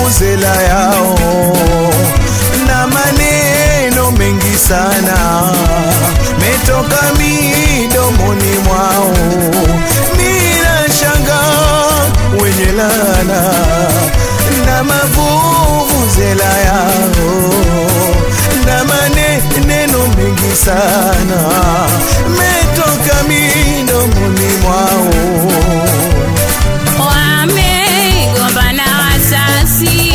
vuvuzela yao na maneno mengi sana metoka midomoni mwao. Ninashangaa wenye laana na mavuvuzela yao na maneno mengi sana metoka midomoni mwao. Wamegombana wazazi,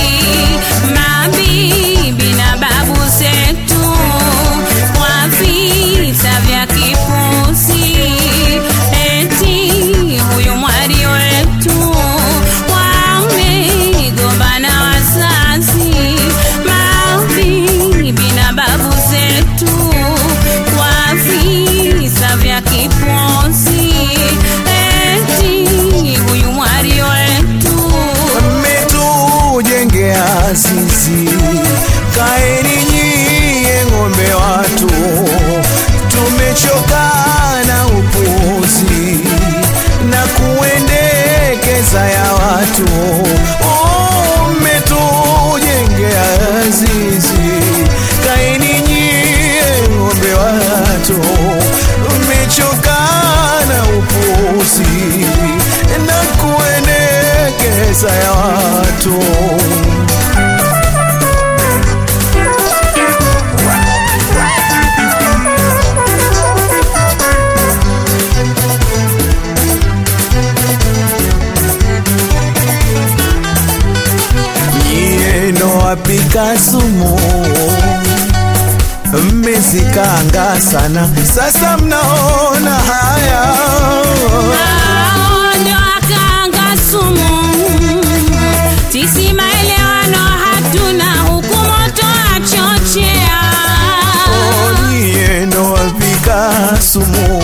mabibi na babu zetu kwa vita vya kipuzi, eti huyu mwari wetu. Wamegombana wazazi, mabibi na babu zetu kwa vita vya kipuzi, eti huyu mwari wetu. Mmetujengea zizi, kaeni nyie ng'ombe watu, tumechoka na upuzi na kuendekeza ya watu. Mmetujengea zizi, kaeni nyie ng'ombe watu, tumechoka na upuzi na kuendekeza ya watu. Wapika sumu mmezikanga sana, sasa mnaona haya. Ndio akanga sumu, sisi maelewano hatuna, huku moto achochea. Nyie ndo wapika sumu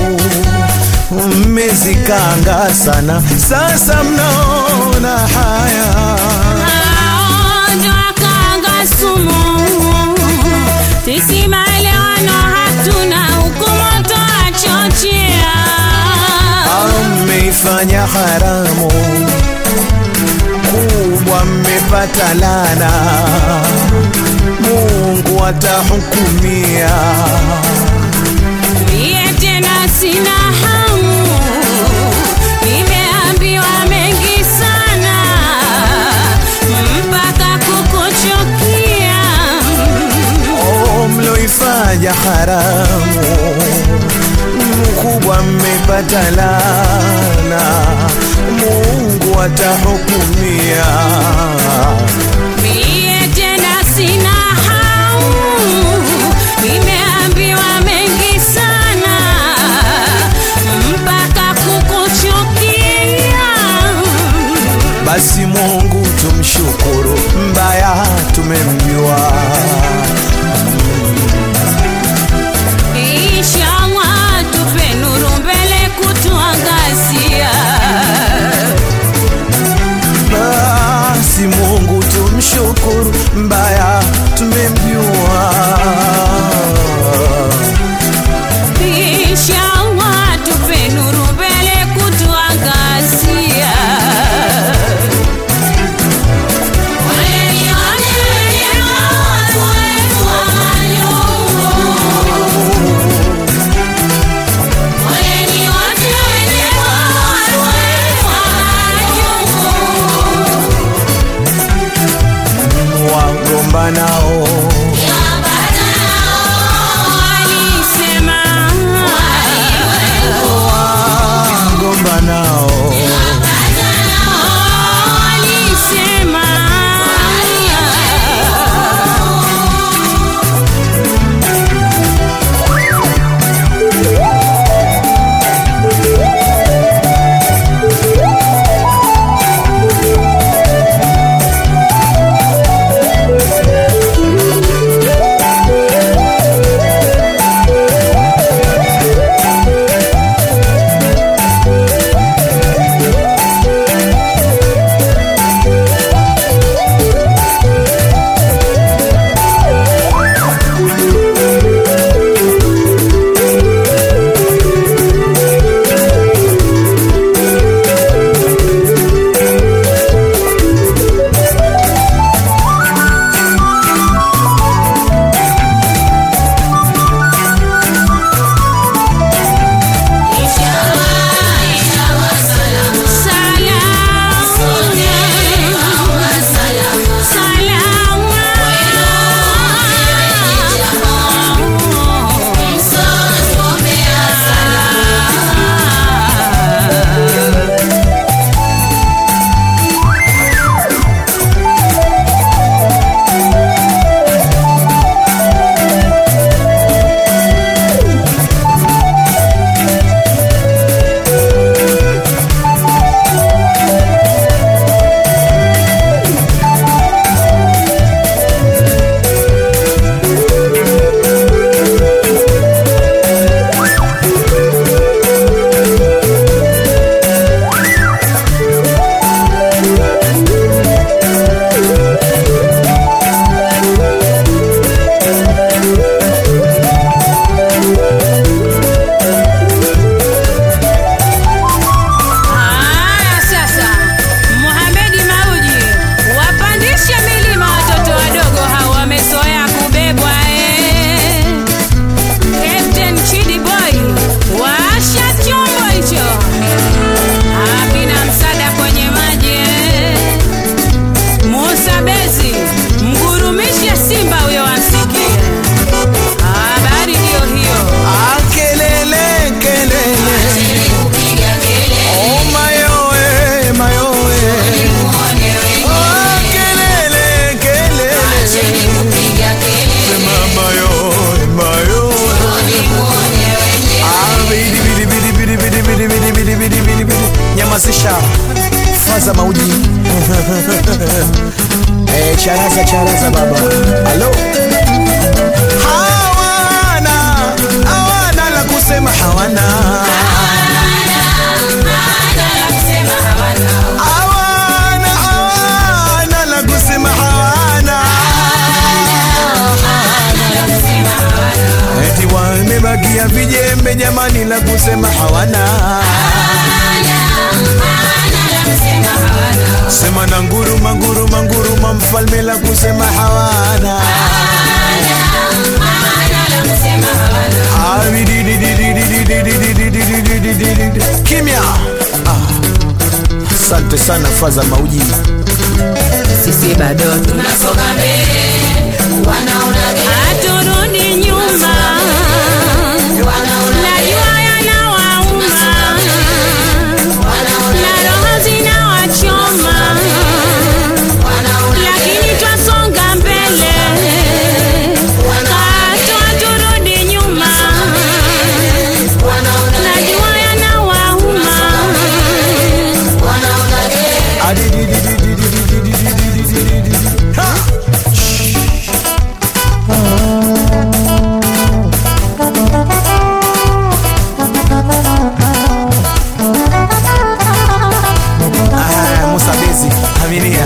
mmezikanga sana, sasa mnaona haya. Sisi maelewano hatuna, huku moto achochea. Mmeifanya haramu kubwa, mmepata laana, Mungu atahukumia. Mie tena sina hamu, nimeambiwa mengi sana mpaka kukuchukia. Mloifanya haramu mkubwa, mmepata laana, Mungu atahukumia. Mie tena sina hamu, nimeambiwa mengi sana mpaka kukuchukia. Basi Mungu tumshukuru, mbaya tumemjua. Inshallah tupe nuru mbele kutuangazia. Basi Mungu tumshukuru, mbaya tumemjua. Inshallah tupe nuru mbele kutuangazia. Nao Charaza baba. Halo. Hawana la kusema hawana. Hawana la kusema hawana. Eti wamebakia vijembe jamani la kusema hawana. Sema na nguruma mfalme la kusema hawana. Kimya. Asante sana Faza Mauji. Sisi bado tunasonga mbele, wanaona haturudi nyuma, najua yanawauma na roho zinawachoma, lakini twasonga mbele, haturudi nyuma, najua yanawauma. Musabezi, aminia.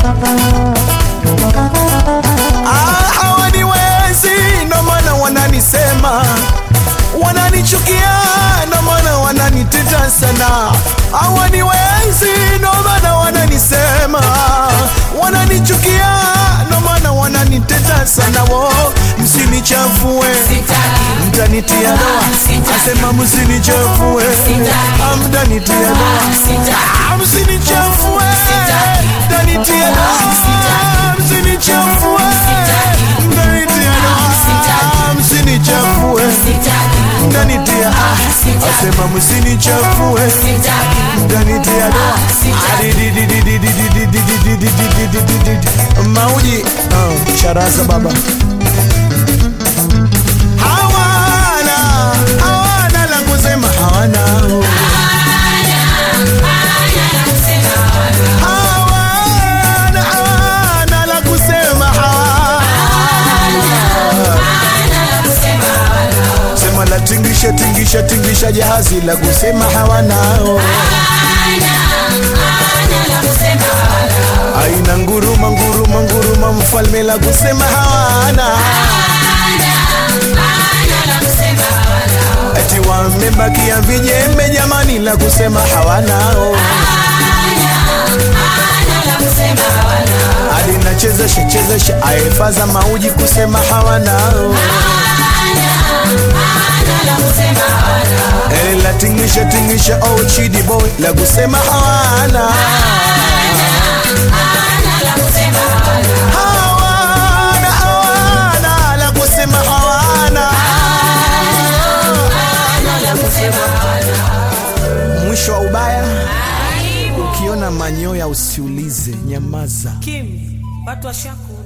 Hawaniwezi ndo maana wananisema, wananichukia ndo maana wananiteta sana. Hawaniwezi ndo maana wananisema, wananichukia ndo maana wananiteta sana. Wo, msinichafue, mtanitia doa. Asema msinichafue, mtanitia doa. Msinichafue, mtanitia doa. Msinichafue, mtanitia doa. Msinichafue, mtanitia. Asema msinichafue, mtanitia doa. Mauji, Charaza baba. Hawana la kusema hawana. Hawana la kusema hawana. Sema la tingisha jahazi la kusema hawana. Aina nguruma mfalme la kusema hawana. Eti wamebakia vijembe jamani la kusema hawana. Hadi nachezesha Faza Mauji kusema hawana. La tingisha Chidi boy la kusema hawana. Hawana la kusema hawana. Mwisho wa ubaya, ukiona manyoya usiulize, nyamaza. Kim, watu washaku